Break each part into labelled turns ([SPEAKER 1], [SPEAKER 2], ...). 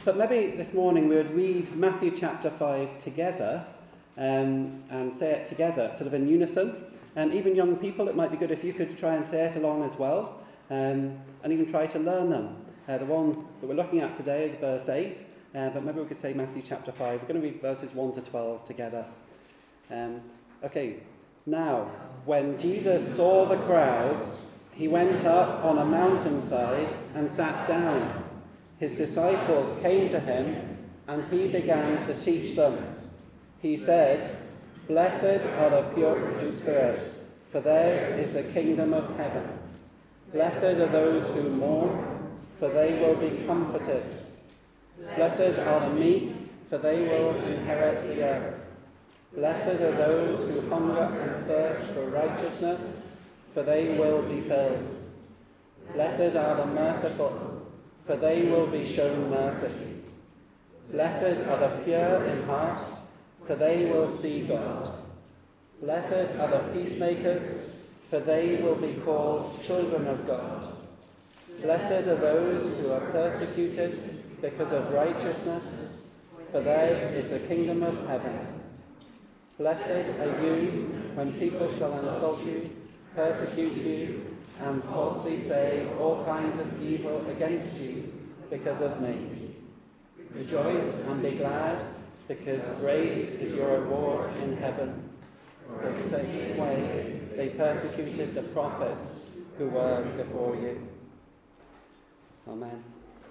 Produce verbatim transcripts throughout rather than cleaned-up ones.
[SPEAKER 1] But maybe this morning we would read Matthew chapter five together um, and say it together, sort of in unison. And even young people, it might be good if you could try and say it along as well, um, and even try to learn them. Uh, the one that we're looking at today is verse eight, uh, but maybe we could say Matthew chapter five. We're going to read verses one to twelve together. Um, okay, now, when Jesus saw the crowds, he went up on a mountainside and sat down. His disciples came to him, and he began to teach them. He said, "Blessed are the pure in spirit, for theirs is the kingdom of heaven. Blessed are those who mourn, for they will be comforted. Blessed are the meek, for they will inherit the earth. Blessed are those who hunger and thirst for righteousness, for they will be filled. Blessed are the merciful, for they will be shown mercy. Blessed are the pure in heart, for they will see God. Blessed are the peacemakers, for they will be called children of God. Blessed are those who are persecuted because of righteousness, for theirs is the kingdom of heaven. Blessed are you when people shall insult you, persecute you, and falsely say all kinds of evil against you because of me. Rejoice and be glad, because great is your reward in heaven. For the same way they persecuted the prophets who were before you." Amen.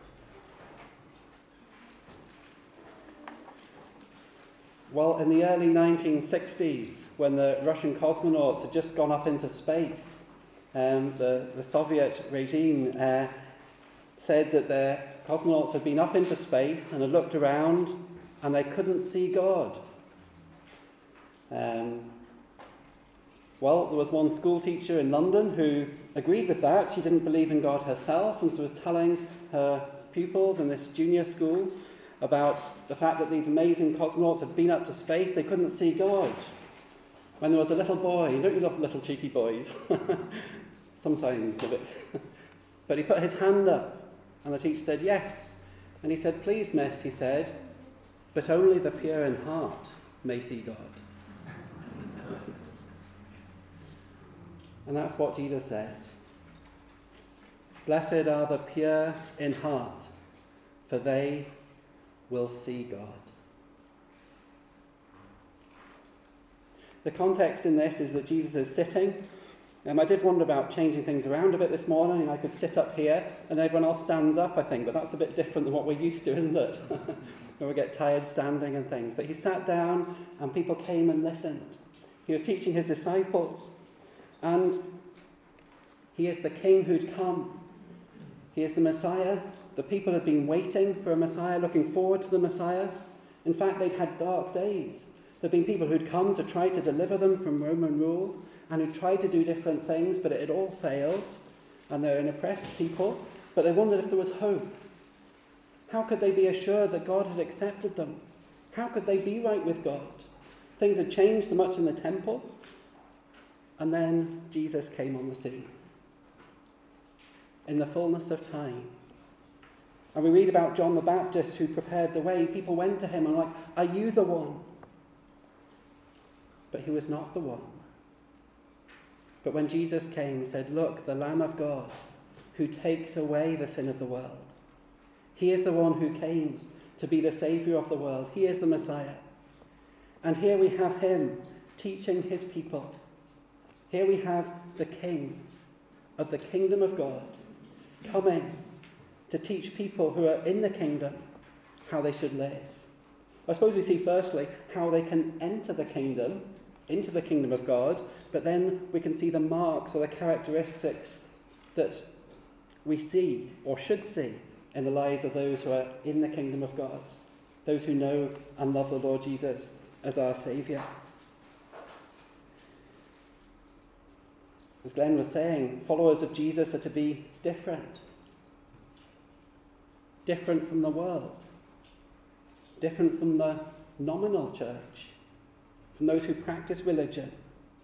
[SPEAKER 1] Well, in the early nineteen sixties, when the Russian cosmonauts had just gone up into space, um, the, the Soviet regime uh, said that their cosmonauts had been up into space and had looked around and they couldn't see God. Um, well, there was one school teacher in London who agreed with that. She didn't believe in God herself, and so was telling her pupils in this junior school about the fact that these amazing cosmonauts had been up to space. They couldn't see God. When there was a little boy, don't you love little cheeky boys? Sometimes a bit. But he put his hand up, and the teacher said, "Yes." And he said, "Please, miss," he said, "but only the pure in heart may see God." And that's what Jesus said. Blessed are the pure in heart, for they will see God. The context in this is that Jesus is sitting. Um, I did wonder about changing things around a bit this morning, and I could sit up here and everyone else stands up, I think, but that's a bit different than what we're used to, isn't it? When we get tired standing and things. But he sat down and people came and listened. He was teaching his disciples, and he is the king who'd come. He is the Messiah. The people had been waiting for a Messiah, looking forward to the Messiah. In fact, they'd had dark days. There'd been people who'd come to try to deliver them from Roman rule, and who tried to do different things, but it had all failed, and they're an oppressed people, but they wondered if there was hope. How could they be assured that God had accepted them? How could they be right with God? Things had changed so much in the temple, and then Jesus came on the scene in the fullness of time. And we read about John the Baptist who prepared the way. People went to him and were like, "Are you the one?" But he was not the one. But when Jesus came, he said, "Look, the Lamb of God who takes away the sin of the world. He is the one who came to be the Saviour of the world. He is the Messiah." And here we have him teaching his people. Here we have the King of the kingdom of God coming to teach people who are in the kingdom how they should live. I suppose we see firstly how they can enter the kingdom, into the kingdom of God, but then we can see the marks or the characteristics that we see or should see in the lives of those who are in the kingdom of God, those who know and love the Lord Jesus as our Saviour. As Glenn was saying, followers of Jesus are to be different. Different from the world. Different from the nominal church. From those who practice religion.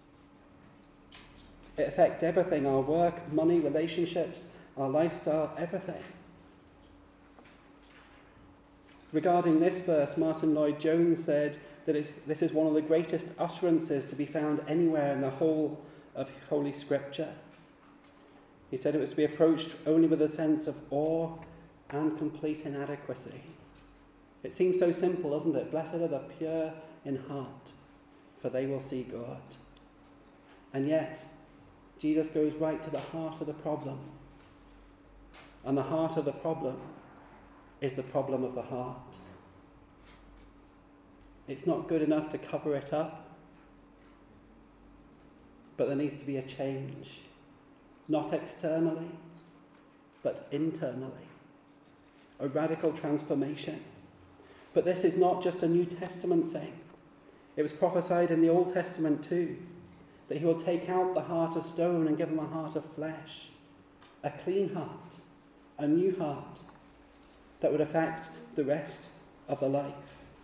[SPEAKER 1] It affects everything, our work, money, relationships, our lifestyle, everything. Regarding this verse, Martin Lloyd-Jones said that it's, this is one of the greatest utterances to be found anywhere in the whole of Holy Scripture. He said it was to be approached only with a sense of awe and complete inadequacy. It seems so simple, doesn't it? Blessed are the pure in heart, for they will see God. And yet, Jesus goes right to the heart of the problem. And the heart of the problem is the problem of the heart. It's not good enough to cover it up, but there needs to be a change. Not externally, but internally. A radical transformation. But this is not just a New Testament thing. It was prophesied in the Old Testament too, that he will take out the heart of stone and give them a heart of flesh. A clean heart, a new heart, that would affect the rest of the life.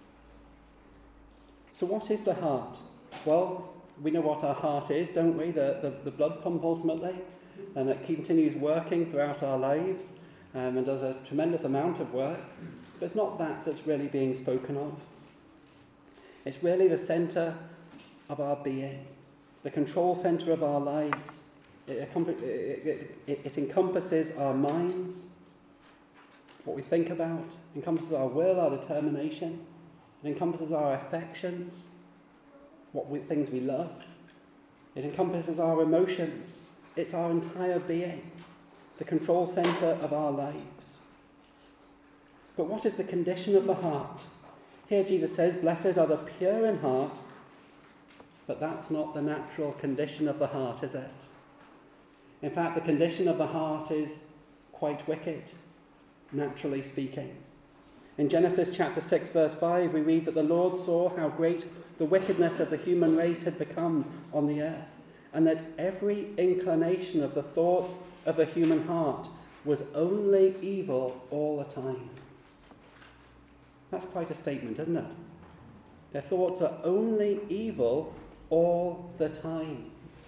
[SPEAKER 1] So what is the heart? Well, we know what our heart is, don't we? The, the, the blood pump ultimately. And it continues working throughout our lives um, and does a tremendous amount of work. But it's not that that's really being spoken of. It's really the centre of our being, the control centre of our lives. It, it, it, it encompasses our minds, what we think about, encompasses our will, our determination. It encompasses our affections, what we, things we love. It encompasses our emotions. It's our entire being, the control centre of our lives. But what is the condition of the heart? Here Jesus says, blessed are the pure in heart, but that's not the natural condition of the heart, is it? In fact, the condition of the heart is quite wicked, naturally speaking. In Genesis chapter six, verse five, we read that the Lord saw how great the wickedness of the human race had become on the earth, and that every inclination of the thoughts of the human heart was only evil all the time. That's quite a statement, isn't it? Their thoughts are only evil all the time.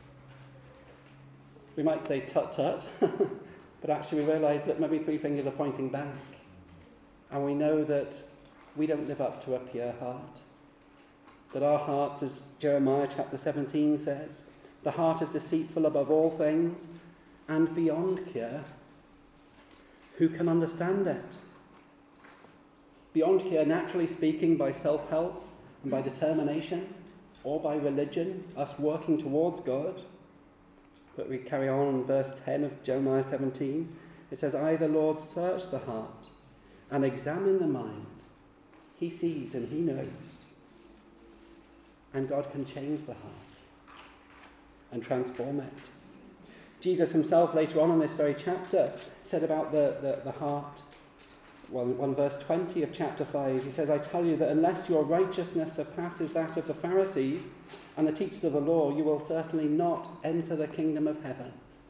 [SPEAKER 1] We might say tut-tut, but actually we realise that maybe three fingers are pointing back. And we know that we don't live up to a pure heart. That our hearts, as Jeremiah chapter seventeen says, the heart is deceitful above all things and beyond cure. Who can understand it? Beyond cure, naturally speaking, by self-help and by determination, or by religion, us working towards God. But we carry on in verse ten of Jeremiah seventeen. It says, I, the Lord, search the heart and examine the mind. He sees and he knows. And God can change the heart and transform it. Jesus himself, later on in this very chapter, said about the, the, the heart, well, in verse twenty of chapter five, he says, I tell you that unless your righteousness surpasses that of the Pharisees and the teachers of the law, you will certainly not enter the kingdom of heaven.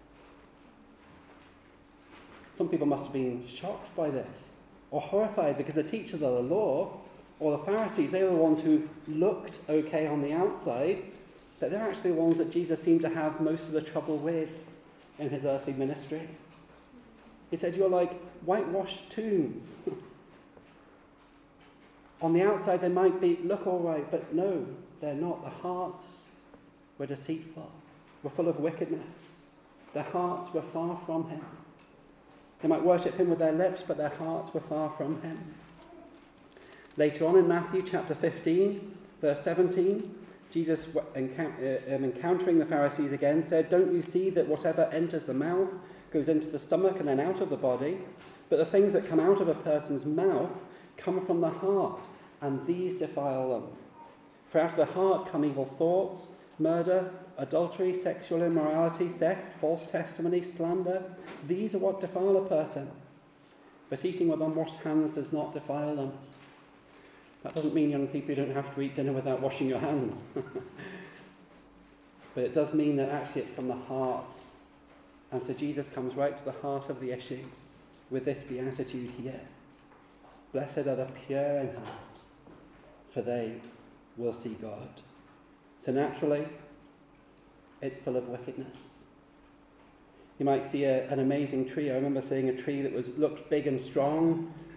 [SPEAKER 1] Some people must have been shocked by this, or horrified, because the teachers of the law, or the Pharisees, they were the ones who looked okay on the outside, but they're actually the ones that Jesus seemed to have most of the trouble with in his earthly ministry. He said, you're like whitewashed tombs. On the outside they might be look all right, but no, they're not. The hearts were deceitful, were full of wickedness. Their hearts were far from him. They might worship him with their lips, but their hearts were far from him. Later on in Matthew chapter fifteen, verse seventeen, Jesus, encountering the Pharisees again, said, don't you see that whatever enters the mouth goes into the stomach and then out of the body? But the things that come out of a person's mouth come from the heart, and these defile them. For out of the heart come evil thoughts, murder, adultery, sexual immorality, theft, false testimony, slander. These are what defile a person. But eating with unwashed hands does not defile them. That doesn't mean, young people, you don't have to eat dinner without washing your hands. But it does mean that actually it's from the heart. And so Jesus comes right to the heart of the issue with this beatitude here. Blessed are the pure in heart, for they will see God. So naturally, it's full of wickedness. You might see a, an amazing tree. I remember seeing a tree that was looked big and strong,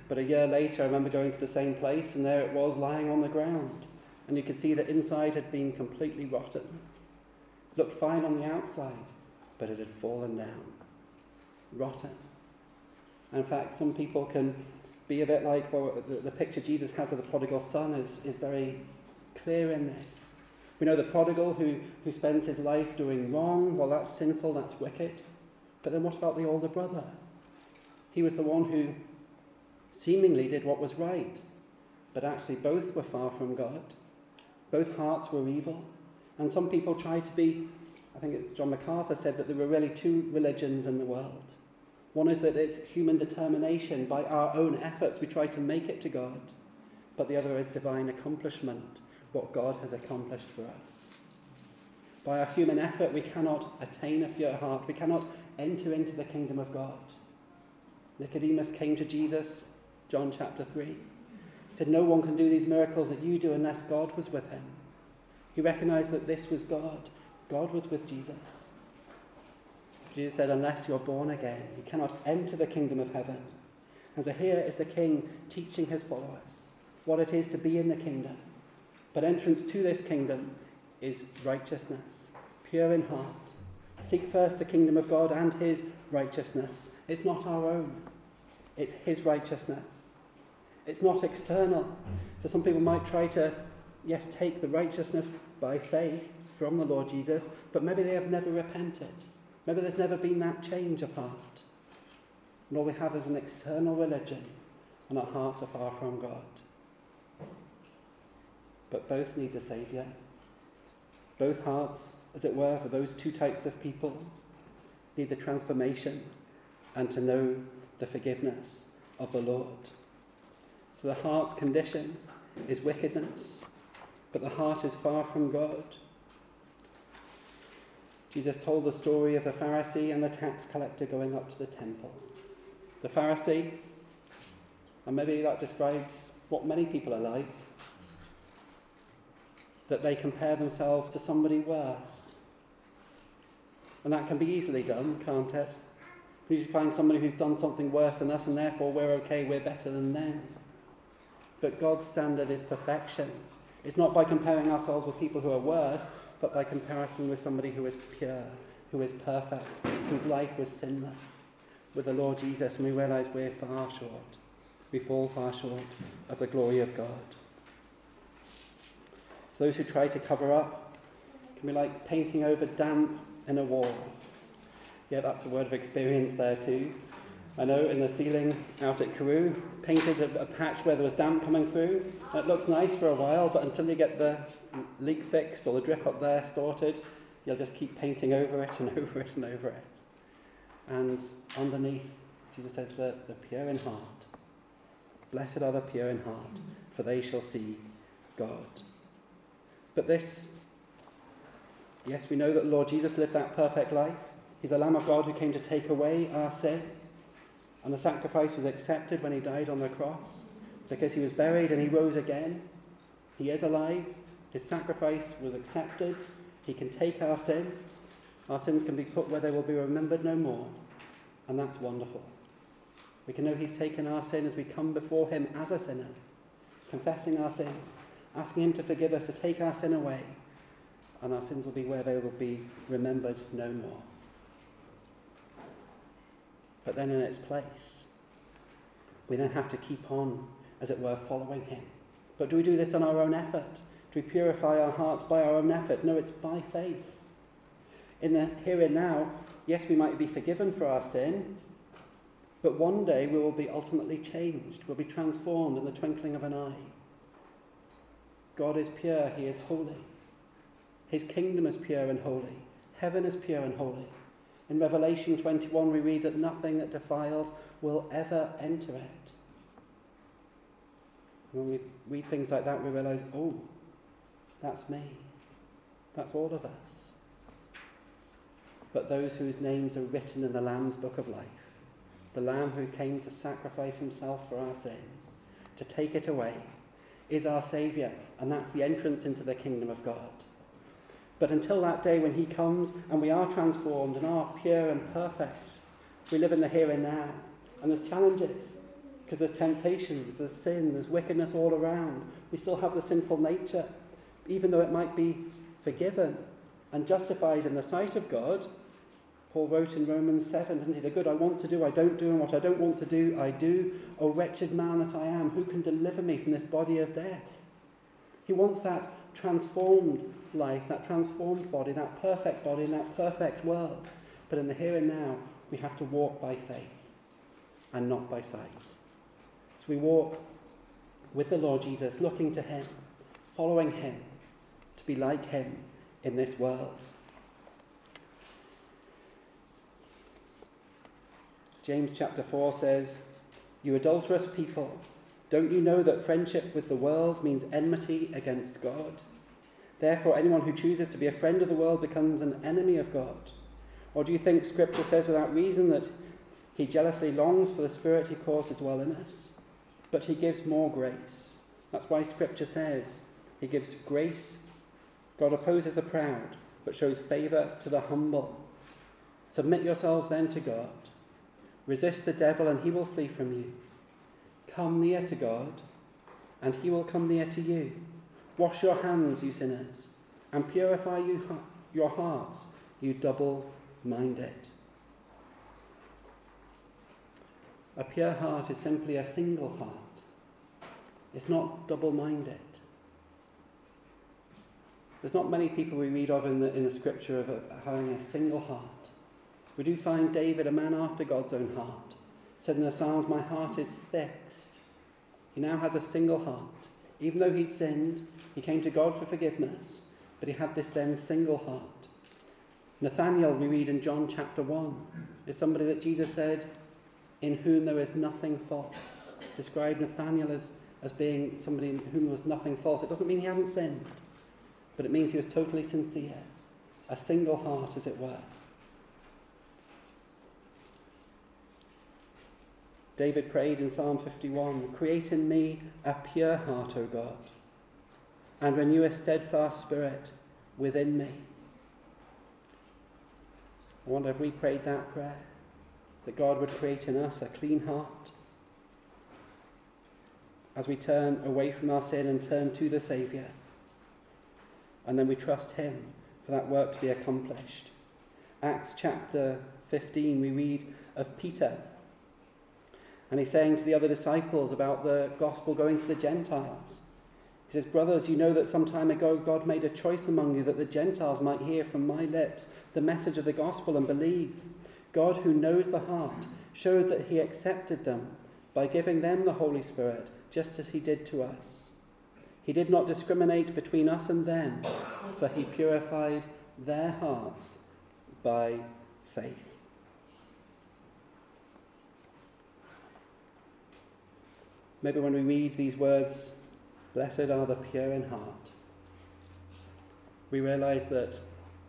[SPEAKER 1] But a year later, I remember going to the same place, and there it was lying on the ground. And you could see that inside had been completely rotten. It looked fine on the outside, but it had fallen down. Rotten. And in fact, some people can be a bit like, well, the, the picture Jesus has of the prodigal son is, is very clear in this. We know the prodigal who, who spends his life doing wrong. Well, that's sinful, that's wicked. But then what about the older brother? He was the one who seemingly did what was right, but actually both were far from God. Both hearts were evil. And some people try to be, I think it's John MacArthur said that there were really two religions in the world. One is that it's human determination. By our own efforts we try to make it to God. But the other is divine accomplishment, what God has accomplished for us. By our human effort we cannot attain a pure heart. We cannot enter into the kingdom of God. Nicodemus came to Jesus, John chapter three. He said, no one can do these miracles that you do unless God was with him. He recognized that this was God. God was with Jesus. Jesus said, unless you're born again, you cannot enter the kingdom of heaven. And so here is the king teaching his followers what it is to be in the kingdom. But entrance to this kingdom is righteousness, pure in heart. Seek first the kingdom of God and his righteousness. It's not our own. It's his righteousness. It's not external. So some people might try to, yes, take the righteousness by faith from the Lord Jesus, but maybe they have never repented. Maybe there's never been that change of heart. And all we have is an external religion, and our hearts are far from God. But both need the Saviour. Both hearts, as it were, for those two types of people, need the transformation and to know the forgiveness of the Lord. So the heart's condition is wickedness, but the heart is far from God. Jesus told the story of the Pharisee and the tax collector going up to the temple. The Pharisee, and maybe that describes what many people are like, that they compare themselves to somebody worse. And that can be easily done, can't it? We usually find somebody who's done something worse than us and therefore we're okay, we're better than them. But God's standard is perfection. It's not by comparing ourselves with people who are worse, but by comparison with somebody who is pure, who is perfect, whose life was sinless. With the Lord Jesus, and we realise we're far short. We fall far short of the glory of God. So those who try to cover up can be like painting over damp in a wall. Yeah, that's a word of experience there too. I know in the ceiling out at Carew, painted a, a patch where there was damp coming through. It looks nice for a while, but until you get the leak fixed or the drip up there sorted, you'll just keep painting over it and over it and over it. And underneath, Jesus says that the pure in heart. Blessed are the pure in heart, for they shall see God. But this, yes, we know that the Lord Jesus lived that perfect life. He's the Lamb of God who came to take away our sin. And the sacrifice was accepted when he died on the cross, because he was buried and he rose again. He is alive. His sacrifice was accepted. He can take our sin. Our sins can be put where they will be remembered no more. And that's wonderful. We can know he's taken our sin as we come before him as a sinner, confessing our sins, asking him to forgive us, to take our sin away. And our sins will be where they will be remembered no more. But then in its place, we then have to keep on, as it were, following him. But do we do this on our own effort? Do we purify our hearts by our own effort? No, it's by faith. In the here and now, yes, we might be forgiven for our sin, but one day we will be ultimately changed. We'll be transformed in the twinkling of an eye. God is pure, he is holy. His kingdom is pure and holy. Heaven is pure and holy. In Revelation twenty-one, we read that nothing that defiles will ever enter it. When we read things like that, we realise, oh, that's me. That's all of us. But those whose names are written in the Lamb's book of life, the Lamb who came to sacrifice himself for our sin, to take it away, is our Saviour, and that's the entrance into the kingdom of God. But until that day when he comes and we are transformed and are pure and perfect, we live in the here and now. And there's challenges. Because there's temptations, there's sin, there's wickedness all around. We still have the sinful nature. Even though it might be forgiven and justified in the sight of God, Paul wrote in Romans seven, didn't he? The good I want to do, I don't do, and what I don't want to do, I do. O wretched man that I am, who can deliver me from this body of death? He wants that transformed life, that transformed body, that perfect body in that perfect world. But in the here and now, we have to walk by faith and not by sight. So we walk with the Lord Jesus, looking to him, following him, to be like him in this world. James chapter four says, "You adulterous people, don't you know that friendship with the world means enmity against God? Therefore, anyone who chooses to be a friend of the world becomes an enemy of God. Or do you think Scripture says without reason that he jealously longs for the Spirit he caused to dwell in us? But he gives more grace." That's why Scripture says he gives grace. God opposes the proud, but shows favour to the humble. Submit yourselves then to God. Resist the devil, and he will flee from you. Come near to God, and he will come near to you. Wash your hands, you sinners, and purify you, your hearts, you double-minded. A pure heart is simply a single heart. It's not double-minded. There's not many people we read of in the, in the scripture of a, having a single heart. We do find David, a man after God's own heart, said in the Psalms, "My heart is fixed." He now has a single heart. Even though he'd sinned, he came to God for forgiveness, but he had this then single heart. Nathanael, we read in John chapter one, is somebody that Jesus said, "In whom there is nothing false." Described Nathanael as, as being somebody in whom there was nothing false. It doesn't mean he hadn't sinned, but it means he was totally sincere. A single heart, as it were. David prayed in Psalm fifty-one, "Create in me a pure heart, O God, and renew a steadfast spirit within me." I wonder if we prayed that prayer, that God would create in us a clean heart as we turn away from our sin and turn to the Saviour. And then we trust him for that work to be accomplished. Acts chapter fifteen, we read of Peter. And he's saying to the other disciples about the gospel going to the Gentiles. He says, "Brothers, you know that some time ago God made a choice among you that the Gentiles might hear from my lips the message of the gospel and believe. God, who knows the heart, showed that he accepted them by giving them the Holy Spirit, just as he did to us. He did not discriminate between us and them, for he purified their hearts by faith." Maybe when we read these words, "Blessed are the pure in heart," we realise that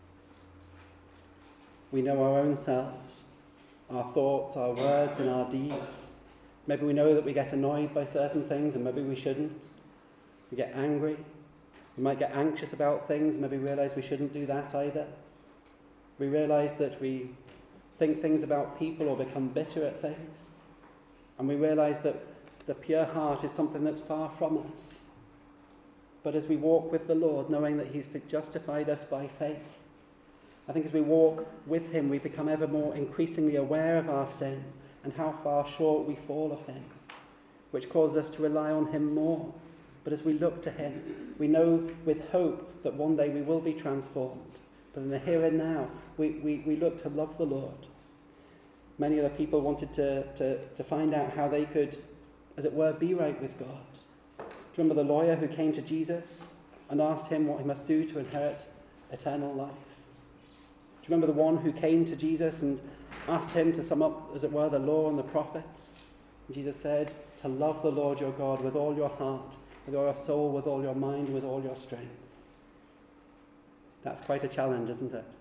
[SPEAKER 1] we know our own selves, our thoughts, our words and our deeds. Maybe we know that we get annoyed by certain things and maybe we shouldn't. We get angry. We might get anxious about things and maybe realise we shouldn't do that either. We realise that we think things about people or become bitter at things. And we realise that the pure heart is something that's far from us. But as we walk with the Lord, knowing that he's justified us by faith, I think as we walk with him, we become ever more increasingly aware of our sin and how far short we fall of him, which causes us to rely on him more. But as we look to him, we know with hope that one day we will be transformed. But in the here and now, we, we, we look to love the Lord. Many other people wanted to, to, to find out how they could, as it were, be right with God. Do you remember the lawyer who came to Jesus and asked him what he must do to inherit eternal life? Do you remember the one who came to Jesus and asked him to sum up, as it were, the law and the prophets? And Jesus said, to love the Lord your God with all your heart, with all your soul, with all your mind, with all your strength. That's quite a challenge, isn't it?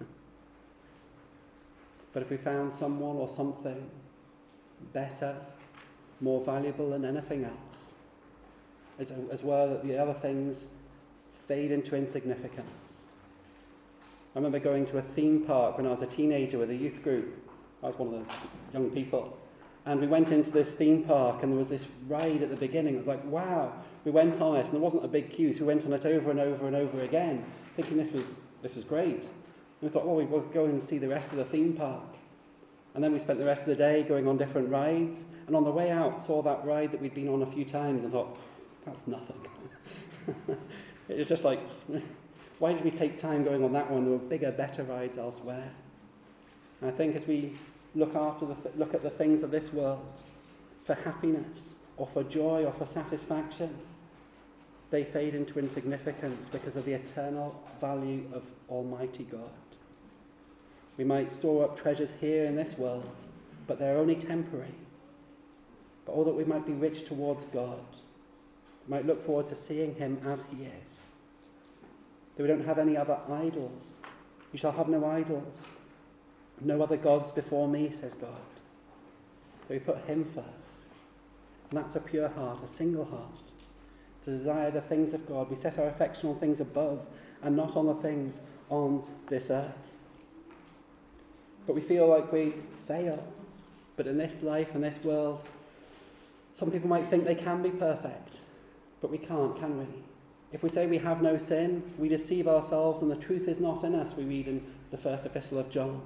[SPEAKER 1] But if we found someone or something better, more valuable than anything else, as, as well that the other things fade into insignificance. I remember going to a theme park when I was a teenager with a youth group. I was one of the young people. And we went into this theme park, and there was this ride at the beginning. It was like, wow. We went on it, and there wasn't a big queue, so we went on it over and over and over again, thinking this was this was great. And we thought, well, we'll go and see the rest of the theme park. And then we spent the rest of the day going on different rides, and on the way out, saw that ride that we'd been on a few times, and thought, that's nothing. It was just like, why did we take time going on that one? There were bigger, better rides elsewhere. And I think as we look after the th- look at the things of this world for happiness or for joy or for satisfaction, they fade into insignificance because of the eternal value of Almighty God. We might store up treasures here in this world, but they're only temporary. But all that we might be rich towards God, we might look forward to seeing him as he is. That we don't have any other idols. You shall have no idols. No other gods before me, says God. That we put him first. And that's a pure heart, a single heart. To desire the things of God. We set our affection on things above and not on the things on this earth. But we feel like we fail. But in this life and this world, some people might think they can be perfect. But we can't, can we? If we say we have no sin, we deceive ourselves and the truth is not in us, we read in the first epistle of John.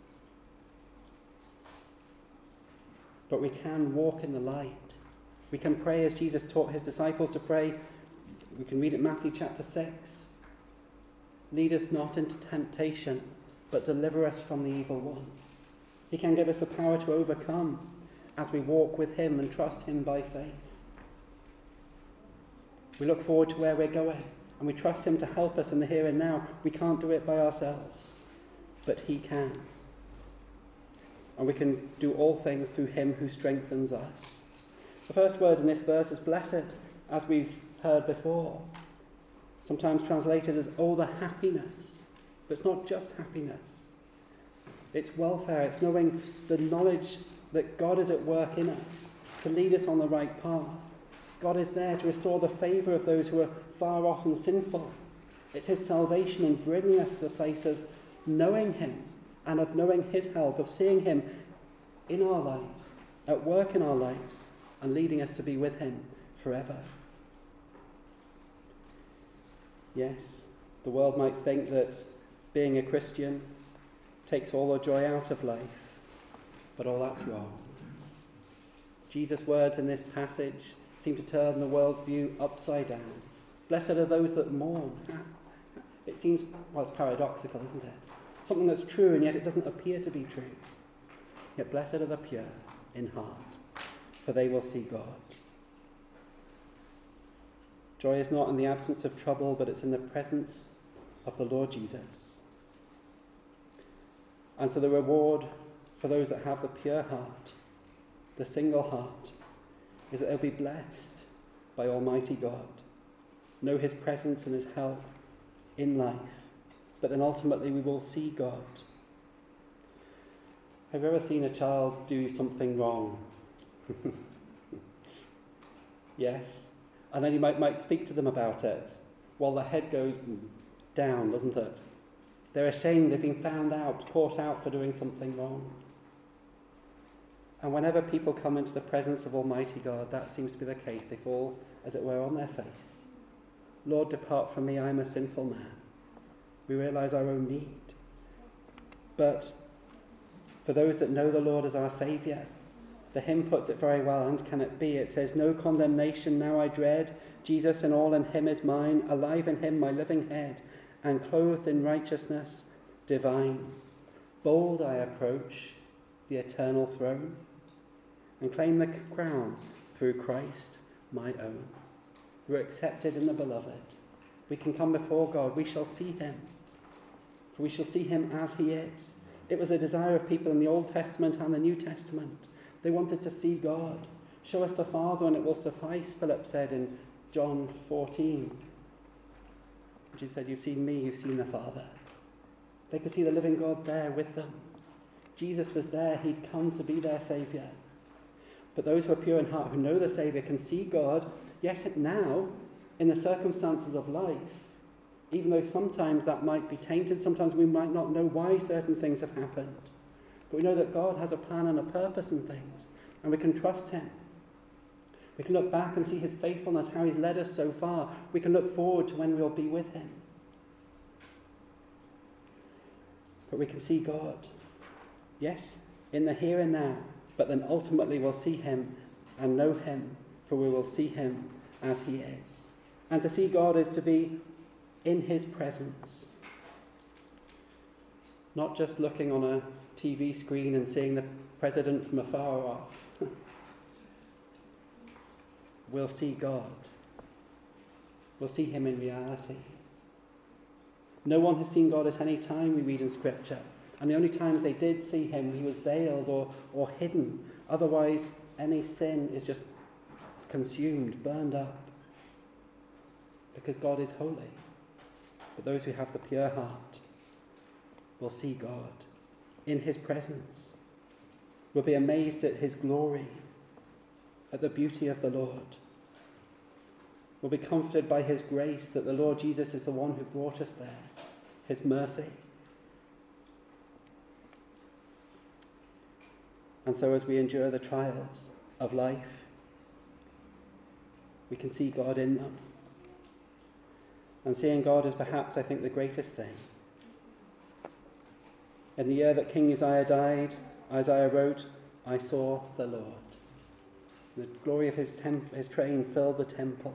[SPEAKER 1] But we can walk in the light. We can pray as Jesus taught his disciples to pray. We can read it in Matthew chapter six. Lead us not into temptation, but deliver us from the evil one. He can give us the power to overcome as we walk with him and trust him by faith. We look forward to where we're going, and we trust him to help us in the here and now. We can't do it by ourselves, but he can. And we can do all things through him who strengthens us. The first word in this verse is blessed, as we've heard before. Sometimes translated as, oh, the happiness. But it's not just happiness. It's welfare. It's knowing the knowledge that God is at work in us to lead us on the right path. God is there to restore the favour of those who are far off and sinful. It's his salvation in bringing us to the place of knowing him and of knowing his help, of seeing him in our lives, at work in our lives, and leading us to be with him forever. Yes, the world might think that being a Christian takes all the joy out of life, but all that's wrong. Jesus' words in this passage seem to turn the world's view upside down. Blessed are those that mourn. It seems, well, it's paradoxical, isn't it? Something that's true, and yet it doesn't appear to be true. Yet blessed are the pure in heart, for they will see God. Joy is not in the absence of trouble, but it's in the presence of the Lord Jesus. And so the reward for those that have the pure heart, the single heart, is that they'll be blessed by Almighty God, know his presence and his help in life, but then ultimately we will see God. Have you ever seen a child do something wrong? Yes. And then you might, might speak to them about it, while the head goes down, doesn't it? They're ashamed, they've been found out, caught out for doing something wrong. And whenever people come into the presence of Almighty God, that seems to be the case. They fall, as it were, on their face. Lord, depart from me, I am a sinful man. We realise our own need. But for those that know the Lord as our Saviour, the hymn puts it very well, and can it be? It says, no condemnation now I dread. Jesus and all in him is mine, alive in him my living head, and clothed in righteousness divine. Bold I approach the eternal throne, and claim the crown through Christ my own. We're accepted in the beloved. We can come before God. We shall see him. For we shall see him as he is. It was a desire of people in the Old Testament and the New Testament. They wanted to see God. Show us the Father and it will suffice, Philip said in John fourteen. He said, you've seen me, you've seen the Father. They could see the living God there with them. Jesus was there. He'd come to be their Saviour. But those who are pure in heart, who know the Saviour, can see God, yes, now, in the circumstances of life, even though sometimes that might be tainted, sometimes we might not know why certain things have happened. But we know that God has a plan and a purpose in things. and we can trust him. We can look back and see his faithfulness, how he's led us so far. We can look forward to when we'll be with him. But we can see God, yes, in the here and now, but then ultimately we'll see him and know him, for we will see him as he is. And to see God is to be in his presence. Not just looking on a T V screen and seeing the president from afar off. We'll see God. We'll see him in reality. No one has seen God at any time, we read in Scripture. And the only times they did see him, he was veiled or, or hidden. Otherwise, any sin is just consumed, burned up. Because God is holy. But those who have the pure heart will see God in his presence. Will be amazed at his glory, at the beauty of the Lord. Will be comforted by his grace, that the Lord Jesus is the one who brought us there, his mercy. And so as we endure the trials of life, we can see God in them. And seeing God is perhaps, I think, the greatest thing. In the year that King Uzziah died, Isaiah wrote, "I saw the Lord." The glory of his, temp- his train filled the temple.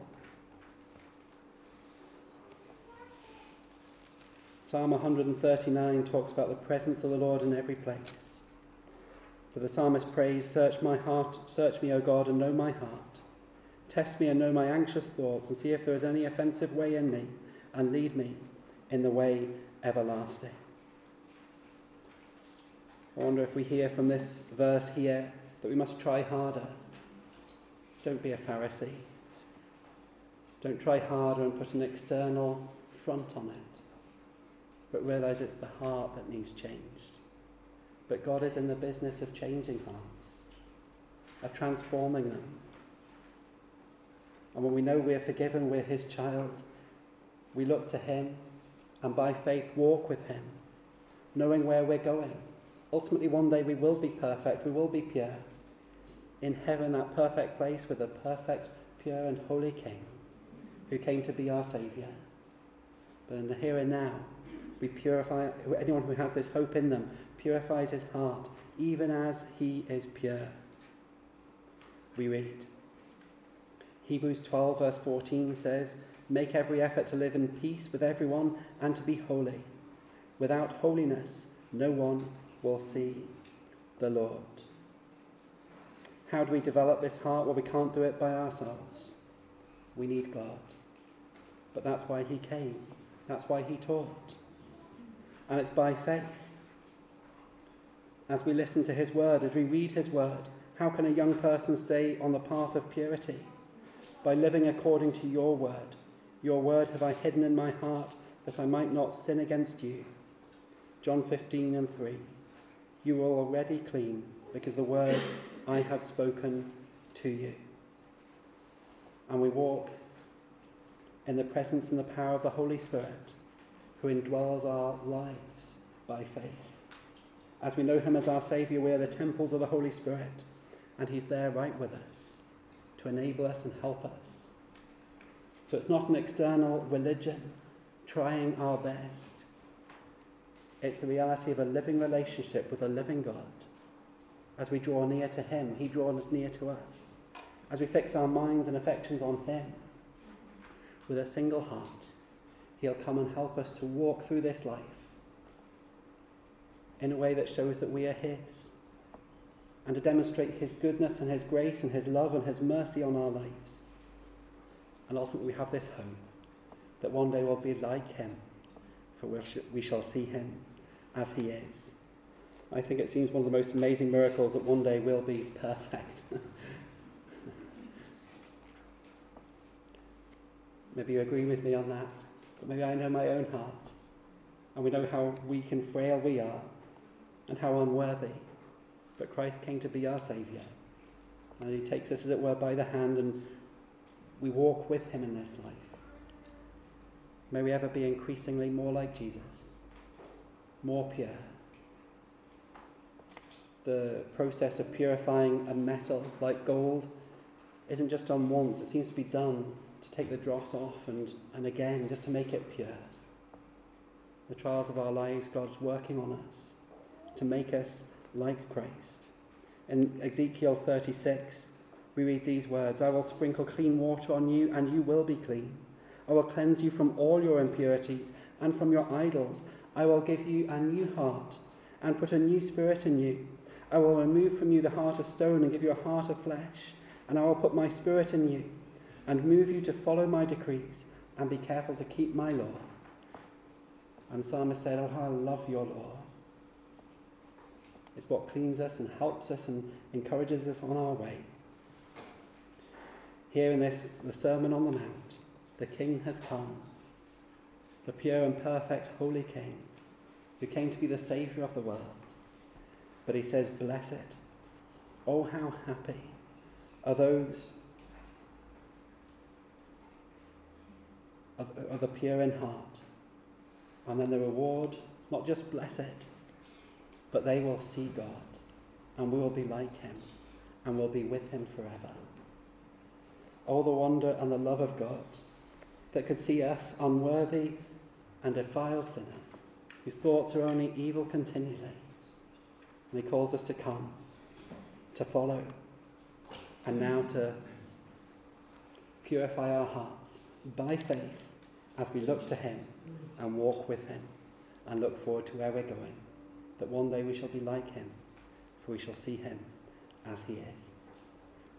[SPEAKER 1] Psalm one thirty-nine talks about the presence of the Lord in every place. For the psalmist prays, "Search my heart, search me, O God, and know my heart. Test me and know my anxious thoughts, and see if there is any offensive way in me, and lead me in the way everlasting." I wonder if we hear from this verse here that we must try harder. Don't be a Pharisee. Don't try harder and put an external front on it. But realise it's the heart that needs changed. But God is in the business of changing hearts, of transforming them. And when we know we're forgiven, we're his child, we look to him and by faith walk with him, knowing where we're going. Ultimately, one day we will be perfect, we will be pure. In heaven, that perfect place with a perfect, pure and holy King who came to be our Saviour. But in the here and now, we purify, anyone who has this hope in them purifies his heart, even as he is pure. We read. Hebrews twelve verse fourteen says, "Make every effort to live in peace with everyone and to be holy. Without holiness, no one will see the Lord." How do we develop this heart? Well, we can't do it by ourselves. We need God. But that's why he came. That's why he taught. And it's by faith. As we listen to his word, as we read his word, how can a young person stay on the path of purity? By living according to your word. Your word have I hidden in my heart, that I might not sin against you. John fifteen and three. You are already clean, because the word I have spoken to you. And we walk in the presence and the power of the Holy Spirit, who indwells our lives by faith. As we know him as our Saviour, we are the temples of the Holy Spirit, and he's there right with us to enable us and help us. So it's not an external religion trying our best. It's the reality of a living relationship with a living God. As we draw near to him, he draws near to us. As we fix our minds and affections on him, with a single heart, he'll come and help us to walk through this life in a way that shows that we are his, and to demonstrate his goodness and his grace and his love and his mercy on our lives. And ultimately we have this hope that one day we'll be like him, for we shall see him as he is. I think it seems one of the most amazing miracles that one day we'll be perfect. Maybe you agree with me on that, but maybe I know my own heart, and we know how weak and frail we are, and how unworthy. But Christ came to be our Saviour, and he takes us, as it were, by the hand, and we walk with him in this life. May we ever be increasingly more like Jesus, more pure, the process of purifying a metal like gold isn't just done once. It seems to be done to take the dross off and, and again, just to make it pure. The trials of our lives, God's working on us to make us like Christ. In Ezekiel thirty-six, we read these words, I will sprinkle clean water on you, and you will be clean. I will cleanse you from all your impurities and from your idols. I will give you a new heart and put a new spirit in you. I will remove from you the heart of stone and give you a heart of flesh. And I will put my spirit in you and move you to follow my decrees and be careful to keep my law. And the psalmist said, oh, how I love your law. It's what cleans us and helps us and encourages us on our way. Here in this, the Sermon on the Mount, the King has come, the pure and perfect Holy King, who came to be the Saviour of the world. But he says, blessed, oh how happy are those are the pure in heart. And then the reward, not just blessed, but they will see God, and we will be like him, and will be with him forever. Oh, the wonder and the love of God that could see us unworthy and defiled sinners, whose thoughts are only evil continually. And he calls us to come, to follow, and now to purify our hearts by faith as we look to him and walk with him and look forward to where we're going, that one day we shall be like him, for we shall see him as he is.